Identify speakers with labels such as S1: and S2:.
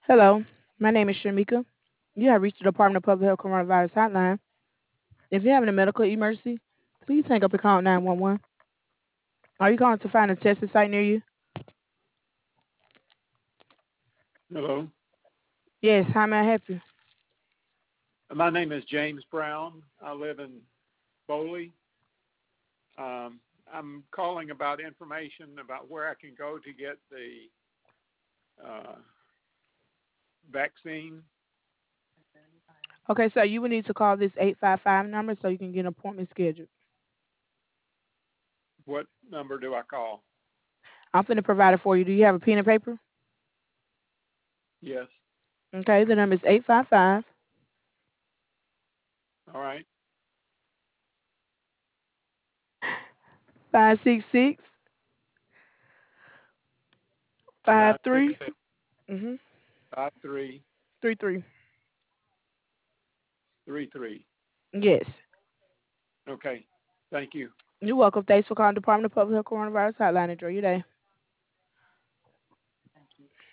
S1: Hello, my name is Shamika. You have reached the Department of Public Health Coronavirus Hotline. If you're having a medical emergency, please hang up and call 911. Are you calling to find a testing site near you?
S2: Hello.
S1: Yes, how may I help you?
S2: My name is James Brown. I live in Boley. I'm calling about information about where I can go to get the uh, vaccine.
S1: Okay, so you will need to call this 855 number so you can get an appointment scheduled.
S2: What number do I call?
S1: I'm finna provide it for you. Do you have a pen and paper?
S2: Yes.
S1: Okay, the number is 855
S2: All right.
S1: 566
S2: Five six
S1: 53
S2: six 5333.
S1: 33. Yes.
S2: Okay. Thank you.
S1: You're welcome. Thanks for calling Department of Public Health Coronavirus Hotline. Enjoy your day.